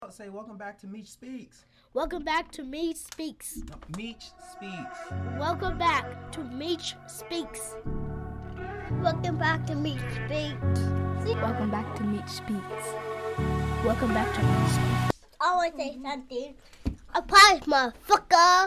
Say welcome back to Meech Speaks. Welcome back to Meech Speaks. No, Meech Speaks. Welcome back to Meech Speaks. Welcome back to Meech Speaks. Welcome back to Meech Speaks. Welcome back to Meech Speaks. I want to say something. A prize, motherfucker.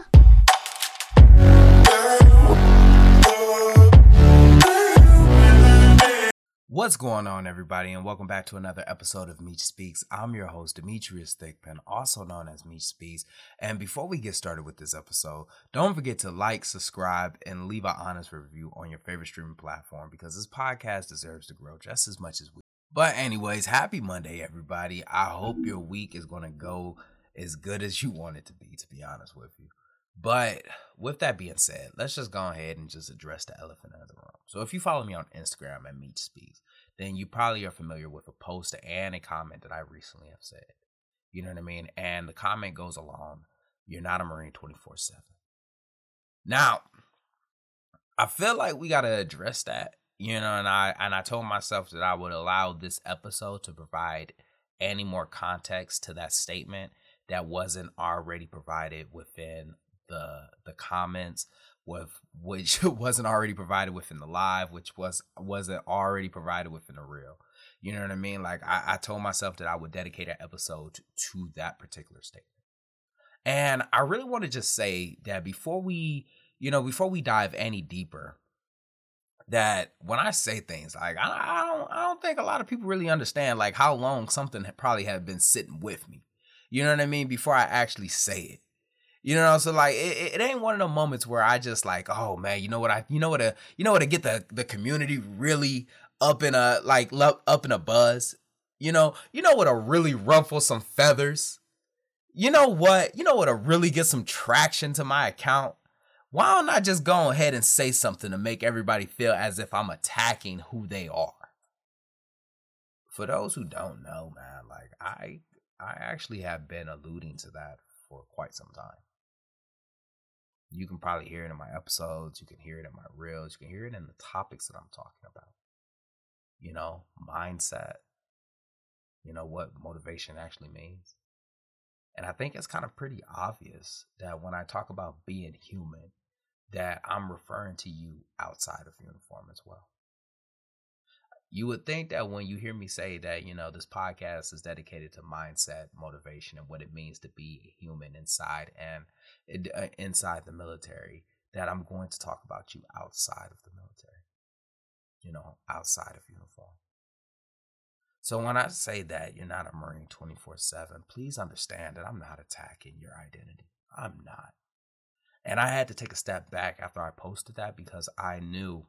What's going on, everybody, and welcome back to another episode of Meech Speaks. I'm your host, Demetrius Thickpen, also known as Meech Speaks. And before we get started with this episode, don't forget to like, subscribe, and leave an honest review on your favorite streaming platform because this podcast deserves to grow just as much as we. But anyways, happy Monday, everybody. I hope your week is going to go as good as you want it to be honest with you. But with that being said, let's just go ahead and just address the elephant in the room. So if you follow me on Instagram at Meech Speaks, then you probably are familiar with a post and a comment that I recently have said. You know what I mean? And the comment goes along, "You're not a Marine 24/7. Now, I feel like we got to address that, and I told myself that I would allow this episode to provide any more context to that statement that wasn't already provided within the comments, which wasn't already provided within the live, which wasn't already provided within the reel. You know what I mean? Like I told myself that I would dedicate an episode to that particular statement. And I really want to just say that before we dive any deeper, that when I say things like I don't think a lot of people really understand like how long something probably had been sitting with me. You know what I mean? Before I actually say it. So like it ain't one of the moments where I just like, oh man, you know what to get the community really up in a buzz. You know what to really ruffle some feathers. You know what to really get some traction to my account. Why don't I just go ahead and say something to make everybody feel as if I'm attacking who they are? For those who don't know, man, like I actually have been alluding to that for quite some time. You can probably hear it in my episodes. You can hear it in my reels. You can hear it in the topics that I'm talking about. Mindset. What motivation actually means. And I think it's kind of pretty obvious that when I talk about being human, that I'm referring to you outside of uniform as well. You would think that when you hear me say that, this podcast is dedicated to mindset, motivation, and what it means to be a human inside the military, that I'm going to talk about you outside of the military, outside of uniform. So when I say that you're not a Marine 24/7, please understand that I'm not attacking your identity. I'm not. And I had to take a step back after I posted that because I knew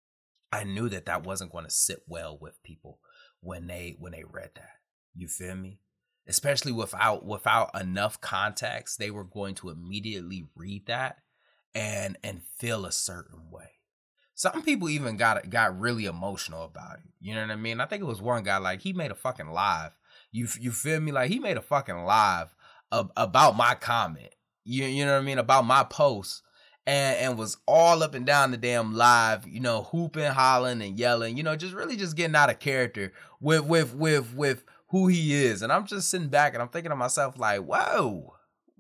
that wasn't going to sit well with people when they read that. You feel me? Especially without enough context, they were going to immediately read that and feel a certain way. Some people even got really emotional about it. You know what I mean? I think it was one guy, like, he made a fucking live. You feel me? Like, he made a fucking live about my comment. You know what I mean? About my post. And was all up and down the damn live, hooping, hollering, and yelling, just getting out of character with who he is. And I'm just sitting back and I'm thinking to myself, like, whoa,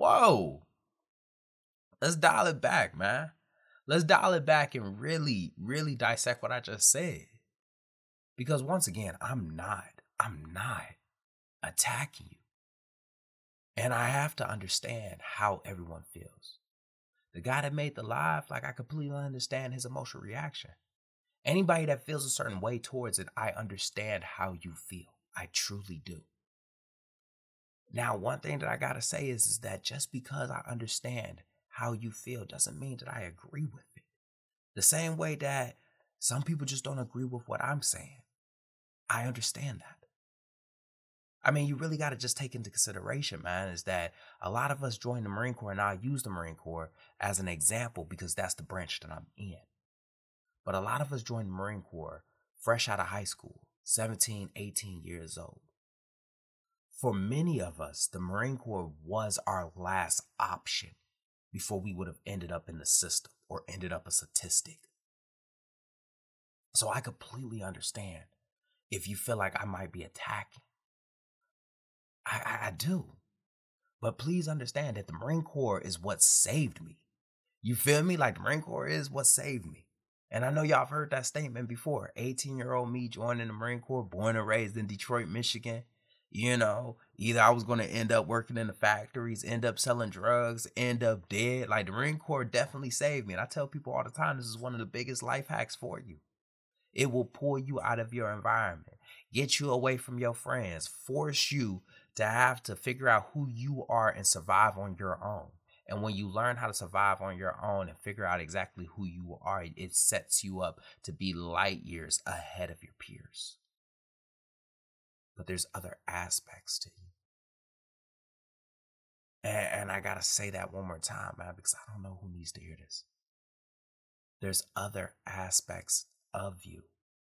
let's dial it back, man. Let's dial it back and really, really dissect what I just said. Because once again, I'm not attacking you. And I have to understand how everyone feels. The guy that made the live, like, I completely understand his emotional reaction. Anybody that feels a certain way towards it, I understand how you feel. I truly do. Now, one thing that I gotta say is that just because I understand how you feel doesn't mean that I agree with it. The same way that some people just don't agree with what I'm saying. I understand that. I mean, you really got to just take into consideration, man, is that a lot of us join the Marine Corps, and I use the Marine Corps as an example because that's the branch that I'm in. But a lot of us join the Marine Corps fresh out of high school, 17, 18 years old. For many of us, the Marine Corps was our last option before we would have ended up in the system or ended up a statistic. So I completely understand if you feel like I might be attacking. I do. But please understand that the Marine Corps is what saved me. You feel me? Like the Marine Corps is what saved me. And I know y'all have heard that statement before. 18-year-old me joining the Marine Corps, born and raised in Detroit, Michigan. You know, either I was going to end up working in the factories, end up selling drugs, end up dead. Like the Marine Corps definitely saved me. And I tell people all the time, this is one of the biggest life hacks for you. It will pull you out of your environment, get you away from your friends, force you to have to figure out who you are and survive on your own. And when you learn how to survive on your own and figure out exactly who you are, it sets you up to be light years ahead of your peers. But there's other aspects to you. And I got to say that one more time, man, because I don't know who needs to hear this. There's other aspects of you.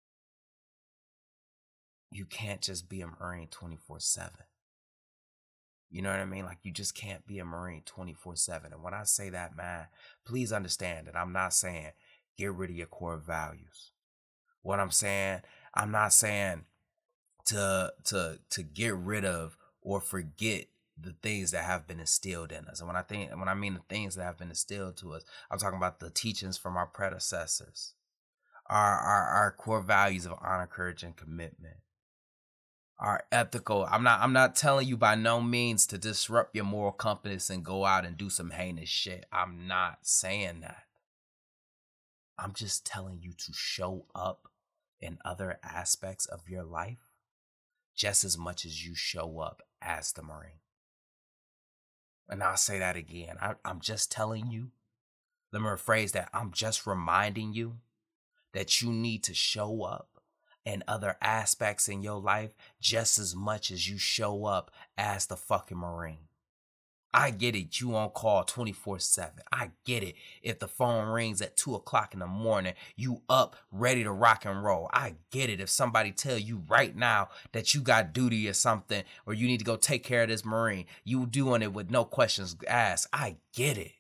You can't just be a Marine 24/7. You know what I mean? Like, you just can't be a Marine 24/7. And when I say that, man, please understand that I'm not saying get rid of your core values. What I'm saying, I'm not saying to get rid of or forget the things that have been instilled in us. And when I mean the things that have been instilled to us, I'm talking about the teachings from our predecessors, our core values of honor, courage, and commitment. Are ethical. I'm not telling you by no means to disrupt your moral compass and go out and do some heinous shit. I'm not saying that. I'm just telling you to show up in other aspects of your life just as much as you show up as the Marine. And I'll say that again. I'm just telling you. Let me rephrase that. I'm just reminding you that you need to show up and other aspects in your life just as much as you show up as the fucking Marine. I get it. You on call 24/7. I get it. If the phone rings at 2:00 in the morning, you up ready to rock and roll. I get it. If somebody tell you right now that you got duty or something, or you need to go take care of this Marine, you doing it with no questions asked. I get it.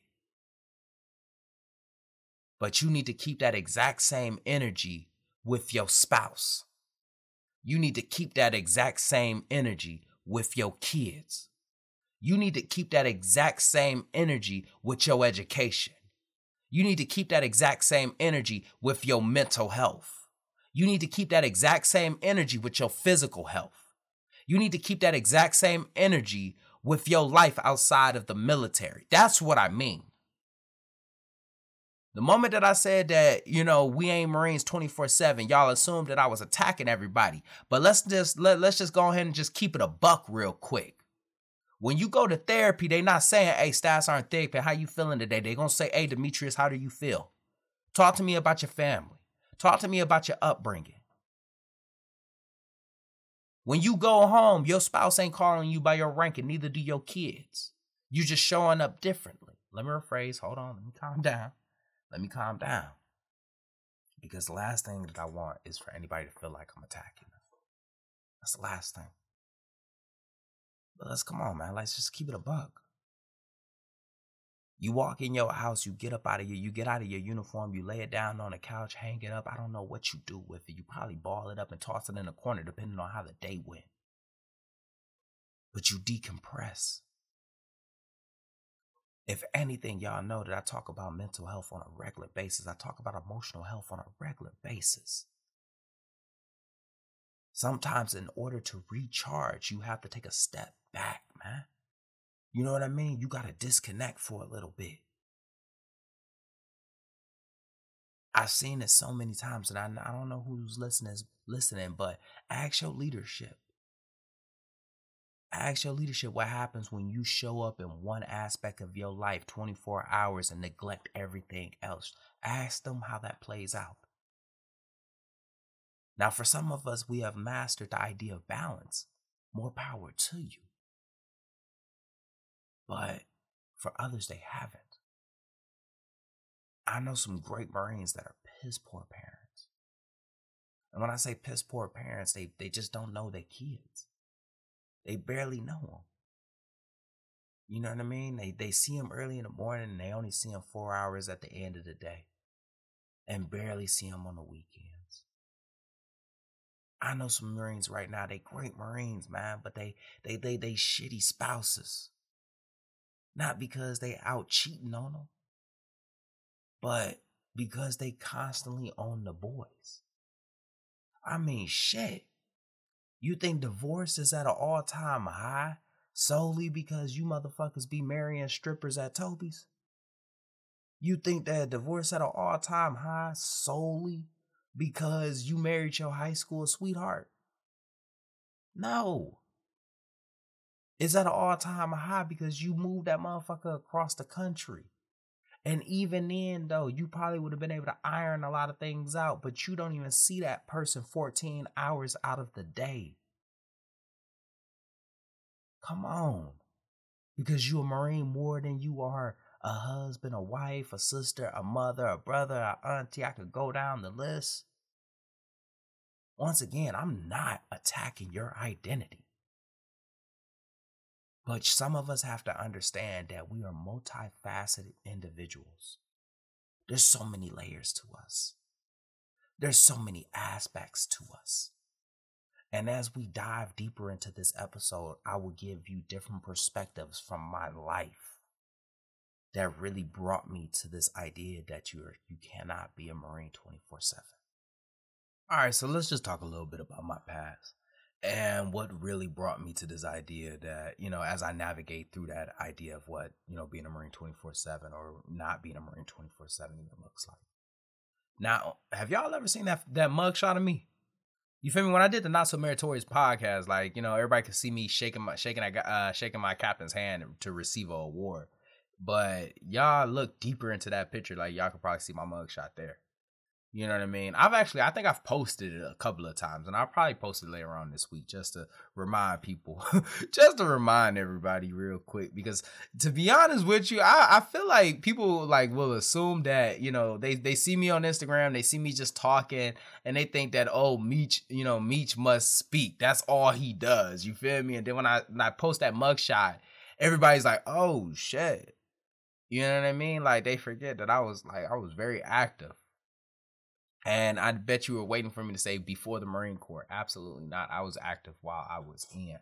But you need to keep that exact same energy with your spouse. You need to keep that exact same energy with your kids. You need to keep that exact same energy with your education. You need to keep that exact same energy with your mental health. You need to keep that exact same energy with your physical health. You need to keep that exact same energy with your life outside of the military. That's what I mean. The moment that I said that, we ain't Marines 24/7, y'all assumed that I was attacking everybody. But let's just go ahead and just keep it a buck real quick. When you go to therapy, they not saying, hey, Stats aren't therapy. How you feeling today? They gonna say, hey, Demetrius, how do you feel? Talk to me about your family. Talk to me about your upbringing. When you go home, your spouse ain't calling you by your rank, and neither do your kids. You just showing up differently. Let me rephrase. Hold on. Let me calm down. Because the last thing that I want is for anybody to feel like I'm attacking them. That's the last thing. But come on, man. Let's just keep it a buck. You walk in your house, you get out of your uniform, you lay it down on the couch, hang it up. I don't know what you do with it. You probably ball it up and toss it in a corner, depending on how the day went. But you decompress. If anything, y'all know that I talk about mental health on a regular basis. I talk about emotional health on a regular basis. Sometimes in order to recharge, you have to take a step back, man. You know what I mean? You got to disconnect for a little bit. I've seen it so many times, and I don't know who's listening, but ask your leadership. Ask your leadership what happens when you show up in one aspect of your life 24 hours and neglect everything else. Ask them how that plays out. Now, for some of us, we have mastered the idea of balance. More power to you. But for others, they haven't. I know some great Marines that are piss poor parents. And when I say piss poor parents, they just don't know their kids. They barely know them. You know what I mean? They see them early in the morning and they only see them 4 hours at the end of the day. And barely see them on the weekends. I know some Marines right now, they great Marines, man, but they shitty spouses. Not because they out cheating on them, but because they constantly own the boys. I mean, shit. You think divorce is at an all-time high solely because you motherfuckers be marrying strippers at Toby's? You think that divorce at an all-time high solely because you married your high school sweetheart? No. It's at an all-time high because you moved that motherfucker across the country. And even then, though, you probably would have been able to iron a lot of things out, but you don't even see that person 14 hours out of the day. Come on. Because you a Marine more than you are a husband, a wife, a sister, a mother, a brother, a auntie. I could go down the list. Once again, I'm not attacking your identity. But some of us have to understand that we are multifaceted individuals. There's so many layers to us. There's so many aspects to us. And as we dive deeper into this episode, I will give you different perspectives from my life that really brought me to this idea that you cannot be a Marine 24/7. All right, so let's just talk a little bit about my past. And what really brought me to this idea that, as I navigate through that idea of what, being a Marine 24/7 or not being a Marine 24/7 even looks like. Now, have y'all ever seen that mugshot of me? You feel me? When I did the Not So Meritorious podcast, everybody could see me shaking my captain's hand to receive an award. But y'all look deeper into that picture, y'all could probably see my mugshot there. You know what I mean? I think I've posted it a couple of times, and I'll probably post it later on this week just to remind people, just to remind everybody real quick. Because to be honest with you, I feel like people will assume that, they see me on Instagram, they see me just talking, and they think that, oh, Meech must speak. That's all he does. You feel me? And then when I post that mugshot, everybody's like, oh shit. You know what I mean? They forget that I was very active. And I bet you were waiting for me to say before the Marine Corps. Absolutely not. I was active while I was in.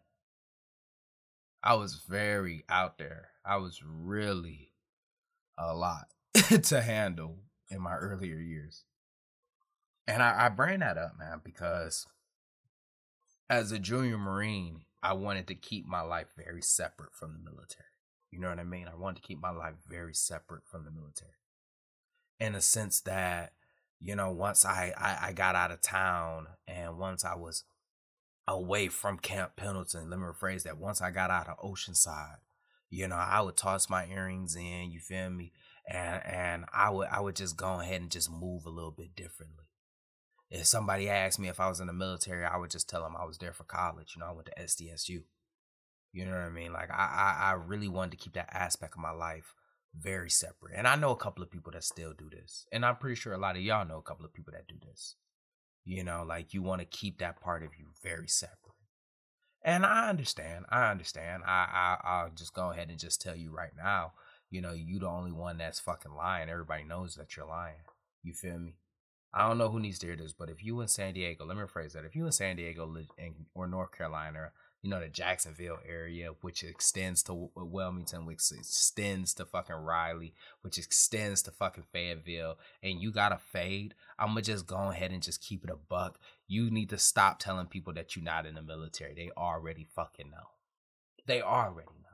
I was very out there. I was really a lot to handle in my earlier years. And I bring that up, man, because as a junior Marine, I wanted to keep my life very separate from the military. You know what I mean? I wanted to keep my life very separate from the military. In a sense that, once I got out of town and once I was away from Camp Pendleton, let me rephrase that. Once I got out of Oceanside, I would toss my earrings in, you feel me? And I would just go ahead and just move a little bit differently. If somebody asked me if I was in the military, I would just tell them I was there for college. I went to SDSU. You know what I mean? I really wanted to keep that aspect of my life very separate. And I know a couple of people that still do this. And I'm pretty sure a lot of y'all know a couple of people that do this. You want to keep that part of you very separate. And I understand. I'll just go ahead and just tell you right now, you the only one that's fucking lying. Everybody knows that you're lying. You feel me? I don't know who needs to hear this, but if you in San Diego, let me rephrase that. If you in San Diego or North Carolina, the Jacksonville area, which extends to Wilmington, which extends to fucking Raleigh, which extends to fucking Fayetteville, and you got a fade, I'm going to just go ahead and just keep it a buck. You need to stop telling people that you're not in the military. They already fucking know. They already know.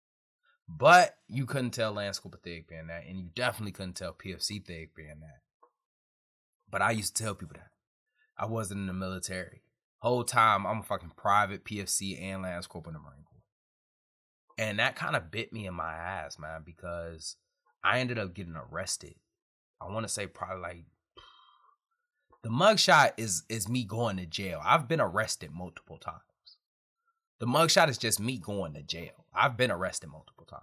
But you couldn't tell Lance Cooper Thigpen that, and you definitely couldn't tell PFC Thigpen that. But I used to tell people that. I wasn't in the military. Whole time, I'm a fucking private PFC and Lance Corporal in the Marine Corps. And that kind of bit me in my ass, man, because I ended up getting arrested. I want to say probably the mugshot is me going to jail. I've been arrested multiple times. The mugshot is just me going to jail. I've been arrested multiple times.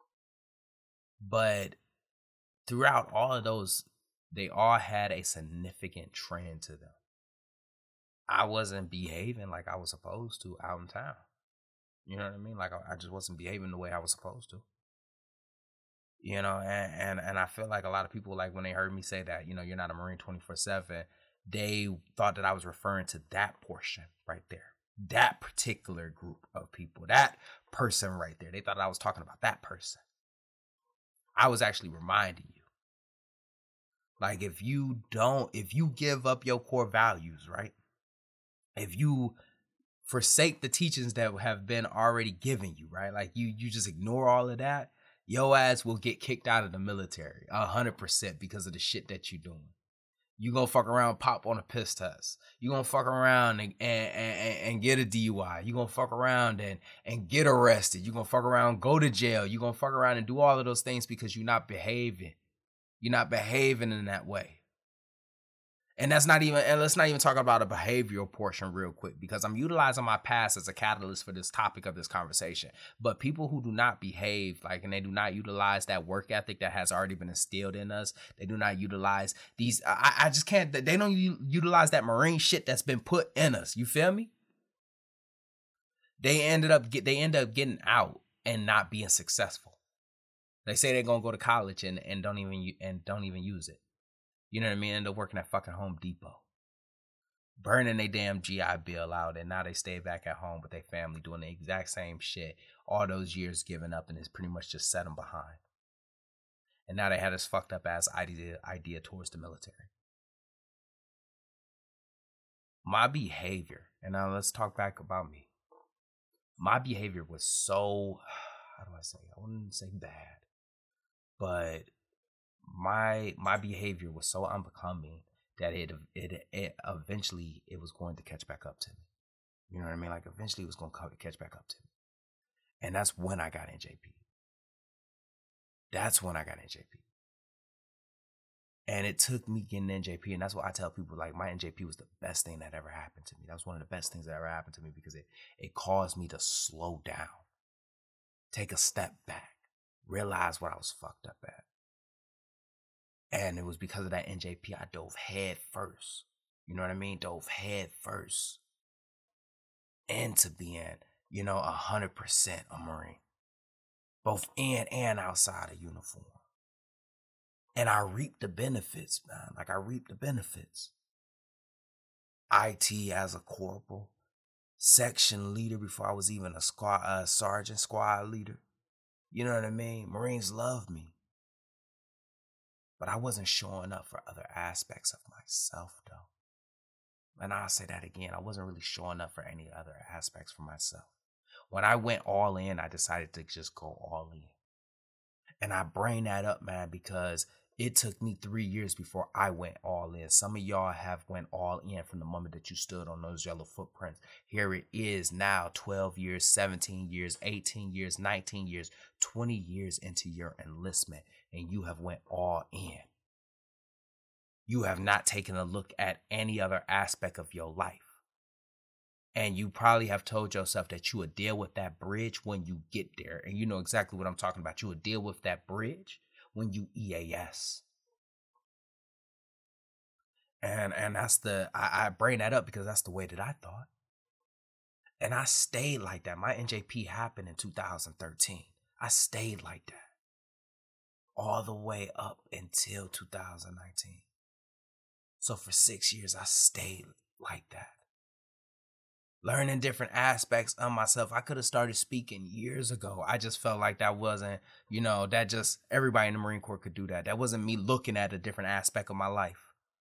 But throughout all of those, they all had a significant trend to them. I wasn't behaving like I was supposed to out in town. You know what I mean? I just wasn't behaving the way I was supposed to. And I feel like a lot of people, when they heard me say that, you're not a Marine 24/7, they thought that I was referring to that portion right there. That particular group of people, that person right there. They thought I was talking about that person. I was actually reminding you. Like, if you give up your core values, right? If you forsake the teachings that have been already given you, right? Like, you just ignore all of that, your ass will get kicked out of the military 100% because of the shit that you're doing. You gonna fuck around, pop on a piss test. You gonna fuck around and get a DUI. You gonna fuck around and get arrested. You gonna fuck around, go to jail. You gonna fuck around and do all of those things because you're not behaving. You're not behaving in that way. And let's not even talk about a behavioral portion real quick, because I'm utilizing my past as a catalyst for this topic of this conversation. But people who do not behave, like, and they do not utilize that work ethic that has already been instilled in us, they do not utilize these, I just can't, they don't utilize that Marine shit that's been put in us. You feel me? They end up getting out and not being successful. They say they're gonna go to college and don't even use it. You know what I mean? End up working at fucking Home Depot, burning their damn GI Bill out, and now they stay back at home with their family doing the exact same shit. All those years giving up, and it's pretty much just set them behind. And now they had this fucked up ass idea towards the military. My behavior, and now let's talk back about me. My behavior was so, how do I say? I wouldn't say bad, but my behavior was so unbecoming that it eventually it was going to catch back up to me. You know what I mean? Like, eventually it was going to catch back up to me. And that's when I got in JP. And it took me getting in JP, and that's what I tell people, like, my NJP was the best thing that ever happened to me. That was one of the best things that ever happened to me, because it caused me to slow down, take a step back, realize what I was fucked up at. And it was because of that NJP I dove head first. You know what I mean? Dove head first into being, 100% a Marine. Both in and outside of uniform. And I reaped the benefits, man. Like, I reaped the benefits. IT as a corporal, section leader before I was even a sergeant, squad leader. You know what I mean? Marines love me. But I wasn't showing up for other aspects of myself, though. And I'll say that again. I wasn't really showing up for any other aspects for myself. When I went all in, I decided to just go all in. And I bring that up, man, because it took me 3 years before I went all in. Some of y'all have went all in from the moment that you stood on those yellow footprints. Here it is now, 12 years, 17 years, 18 years, 19 years, 20 years into your enlistment, and you have went all in. You have not taken a look at any other aspect of your life. And you probably have told yourself that you would deal with that bridge when you get there. And you know exactly what I'm talking about. You would deal with that bridge when you EAS. And that's I bring that up because that's the way that I thought. And I stayed like that. My NJP happened in 2013. I stayed like that all the way up until 2019. So for 6 years, I stayed like that. Learning different aspects of myself. I could have started speaking years ago. I just felt like that wasn't, that just, everybody in the Marine Corps could do that. That wasn't me looking at a different aspect of my life.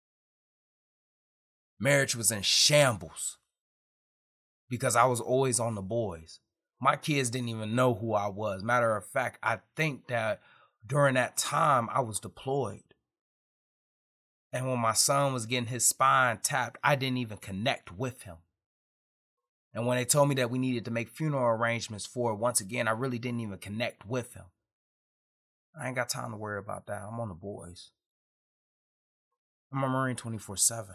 Marriage was in shambles because I was always on the boys. My kids didn't even know who I was. Matter of fact, I think that during that time I was deployed. And when my son was getting his spine tapped, I didn't even connect with him. And when they told me that we needed to make funeral arrangements for it, once again, I really didn't even connect with him. I ain't got time to worry about that. I'm on the boys. I'm a Marine 24/7.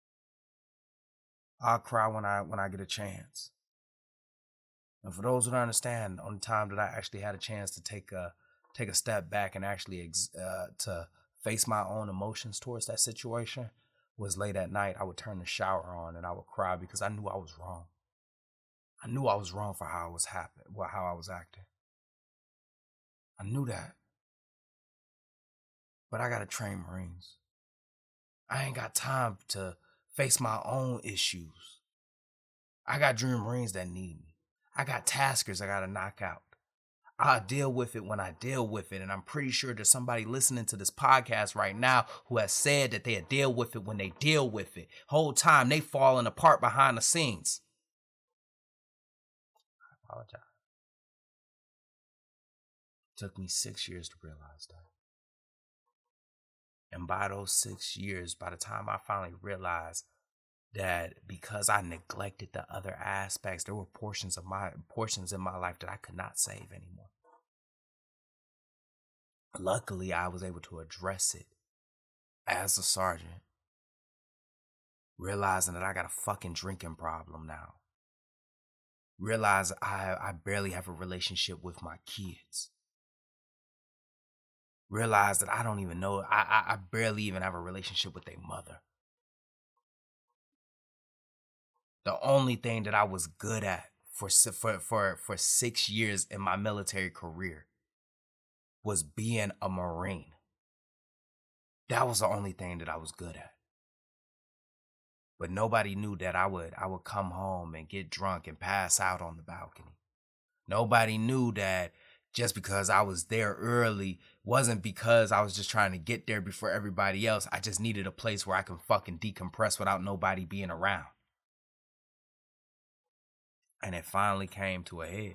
I'll cry when I get a chance. And for those who don't understand, the only time that I actually had a chance to take a step back and actually to face my own emotions towards that situation was late at night. I would turn the shower on and I would cry because I knew I was wrong. I knew I was wrong for how I was acting. I knew that. But I gotta train Marines. I ain't got time to face my own issues. I got Dream Marines that need me. I got taskers I gotta knock out. I'll deal with it when I deal with it. And I'm pretty sure there's somebody listening to this podcast right now who has said that they'll deal with it when they deal with it. Whole time they falling apart behind the scenes. I apologize. It took me 6 years to realize that. And by those 6 years, by the time I finally realized that because I neglected the other aspects, there were portions in my life that I could not save anymore. Luckily, I was able to address it as a sergeant, realizing that I got a fucking drinking problem now. Realize I barely have a relationship with my kids. Realize that I don't even know, I barely even have a relationship with their mother. The only thing that I was good at for 6 years in my military career was being a Marine. That was the only thing that I was good at. But nobody knew that I would come home and get drunk and pass out on the balcony. Nobody knew that just because I was there early wasn't because I was just trying to get there before everybody else. I just needed a place where I can fucking decompress without nobody being around. And it finally came to a head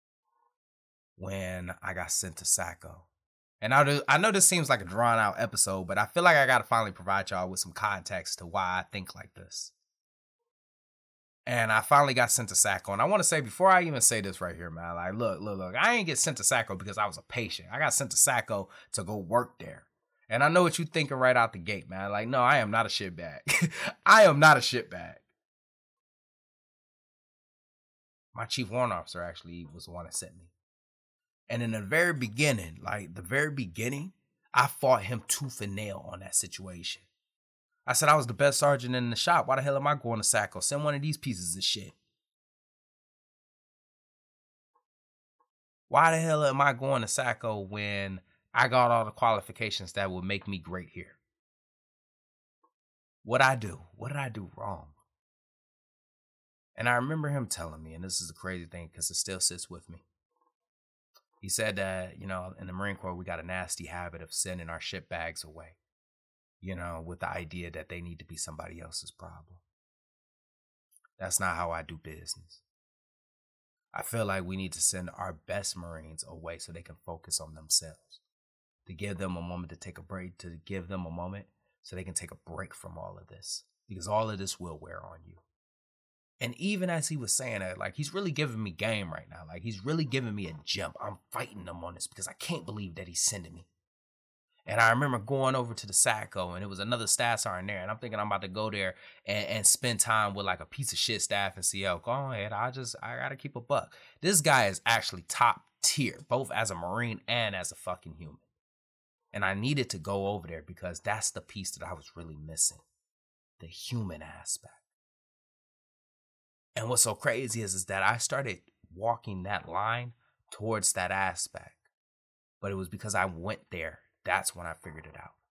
when I got sent to Sacco. And I know this seems like a drawn out episode, but I feel like I got to finally provide y'all with some context to why I think like this. And I finally got sent to Sacco. And I want to say, before I even say this right here, man, like, look, I ain't get sent to Sacco because I was a patient. I got sent to Sacco to go work there. And I know what you're thinking right out the gate, man. Like, no, I am not a shitbag. I am not a shitbag. My chief warrant officer actually was the one that sent me. And in the very beginning, I fought him tooth and nail on that situation. I said I was the best sergeant in the shop. Why the hell am I going to Sacco? Send one of these pieces of shit. Why the hell am I going to Sacco when I got all the qualifications that would make me great here? What'd I do? What did I do wrong? And I remember him telling me, and this is the crazy thing because it still sits with me. He said that, in the Marine Corps, we got a nasty habit of sending our shit bags away, with the idea that they need to be somebody else's problem. That's not how I do business. I feel like we need to send our best Marines away so they can focus on themselves, to give them a moment to take a break, to give them a moment so they can take a break from all of this, because all of this will wear on you. And even as he was saying that, like, he's really giving me game right now. Like, he's really giving me a jump. I'm fighting him on this because I can't believe that he's sending me. And I remember going over to the Sacco, and it was another staff sergeant there. And I'm thinking I'm about to go there and spend time with like a piece of shit staff and see, go ahead. I got to keep a buck. This guy is actually top tier, both as a Marine and as a fucking human. And I needed to go over there because that's the piece that I was really missing. The human aspect. And what's so crazy is that I started walking that line towards that aspect. But it was because I went there. That's when I figured it out.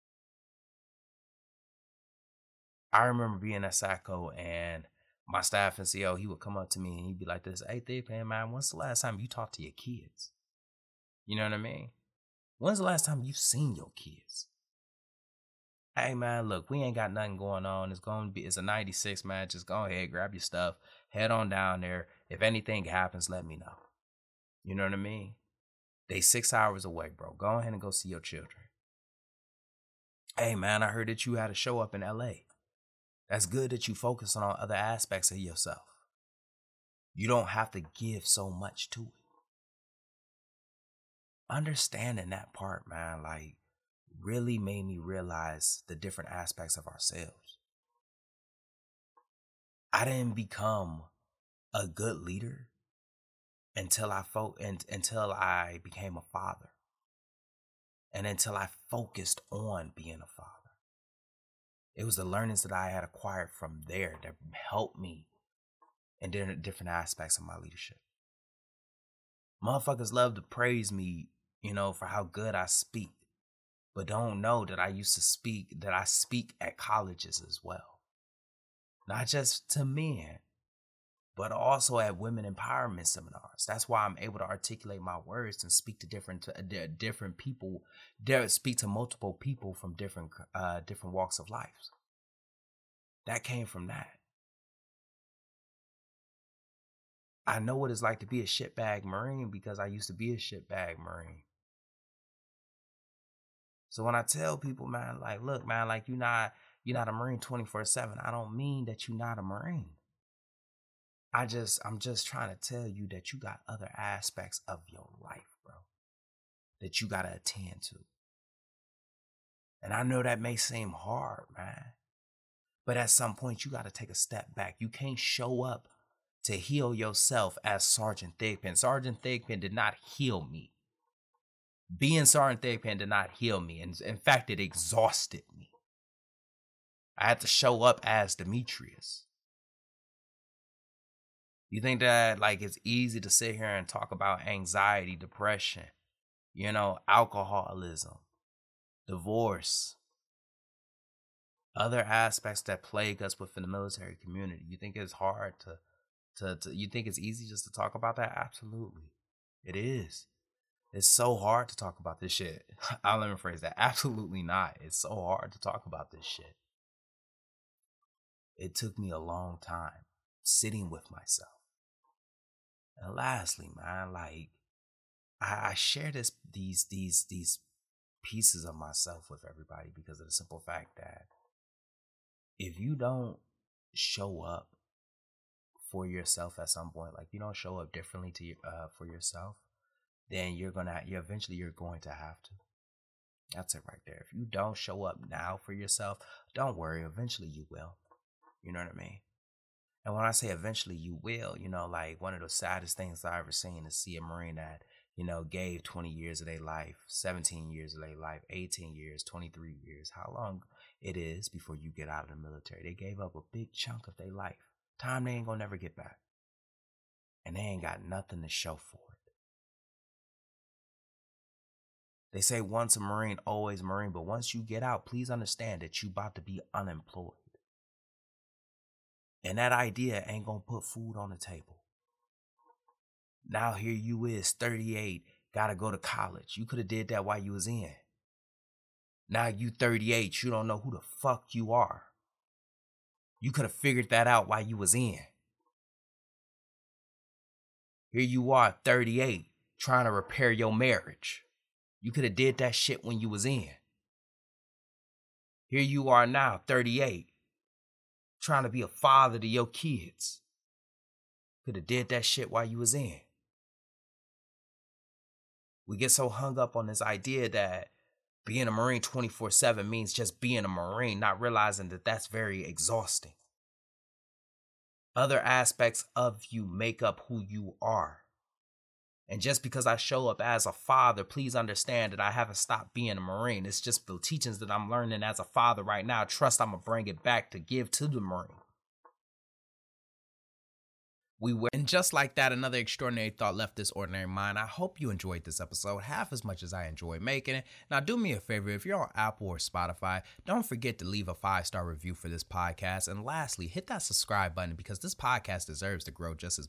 I remember being at Sacco and my staff NCO, he would come up to me and he'd be like this, "Hey, Thick man, when's the last time you talked to your kids? You know what I mean? When's the last time you seen your kids? Hey, man, look, we ain't got nothing going on. It's a 96, man. Just go ahead, grab your stuff, head on down there. If anything happens, let me know." You know what I mean? They 6 hours away, bro. Go ahead and go see your children. Hey, man, I heard that you had a show up in LA. That's good that you focus on other aspects of yourself. You don't have to give so much to it. Understanding that part, man, like, really made me realize the different aspects of ourselves. I didn't become a good leader until I became a father, and until I focused on being a father. It was the learnings that I had acquired from there that helped me in different aspects of my leadership. Motherfuckers love to praise me, for how good I speak, but don't know that I speak at colleges as well. Not just to men, but also at women empowerment seminars. That's why I'm able to articulate my words and speak to different people, speak to multiple people from different walks of life. That came from that. I know what it's like to be a shitbag Marine because I used to be a shitbag Marine. So when I tell people, man, like, look, man, like you're not a Marine 24/7. I don't mean that you're not a Marine. I'm just trying to tell you that you got other aspects of your life, bro, that you got to attend to. And I know that may seem hard, man, but at some point you got to take a step back. You can't show up to heal yourself as Sergeant Thigpen. Sergeant Thigpen did not heal me. Being Sergeant Thigpen did not heal me. And in fact, it exhausted me. I had to show up as Demetrius. You think that like it's easy to sit here and talk about anxiety, depression, alcoholism, divorce, other aspects that plague us within the military community? You think it's hard you think it's easy just to talk about that? Absolutely. It is. It's so hard to talk about this shit. I'll let me phrase that. Absolutely not. It's so hard to talk about this shit. It took me a long time sitting with myself. And lastly, man, like I share these pieces of myself with everybody because of the simple fact that if you don't show up for yourself at some point, like you don't show up differently for yourself, then you're going to have to. That's it right there. If you don't show up now for yourself, don't worry. Eventually you will. You know what I mean? And when I say eventually you will, like one of the saddest things I've ever seen is see a Marine that, gave 20 years of their life, 17 years of their life, 18 years, 23 years, how long it is before you get out of the military. They gave up a big chunk of their life. Time they ain't gonna never get back. And they ain't got nothing to show for it. They say once a Marine, always a Marine, but once you get out, please understand that you about to be unemployed. And that idea ain't gonna put food on the table. Now here you is, 38, gotta go to college. You could have did that while you was in. Now you 38, you don't know who the fuck you are. You could have figured that out while you was in. Here you are, 38, trying to repair your marriage. You could have did that shit when you was in. Here you are now, 38, trying to be a father to your kids. Could have did that shit while you was in. We get so hung up on this idea that being a Marine 24/7 means just being a Marine, not realizing that that's very exhausting. Other aspects of you make up who you are. And just because I show up as a father, please understand that I haven't stopped being a Marine. It's just the teachings that I'm learning as a father right now. Trust I'm going to bring it back to give to the Marine. And just like that, another extraordinary thought left this ordinary mind. I hope you enjoyed this episode half as much as I enjoyed making it. Now, do me a favor. If you're on Apple or Spotify, don't forget to leave a 5-star review for this podcast. And lastly, hit that subscribe button because this podcast deserves to grow just as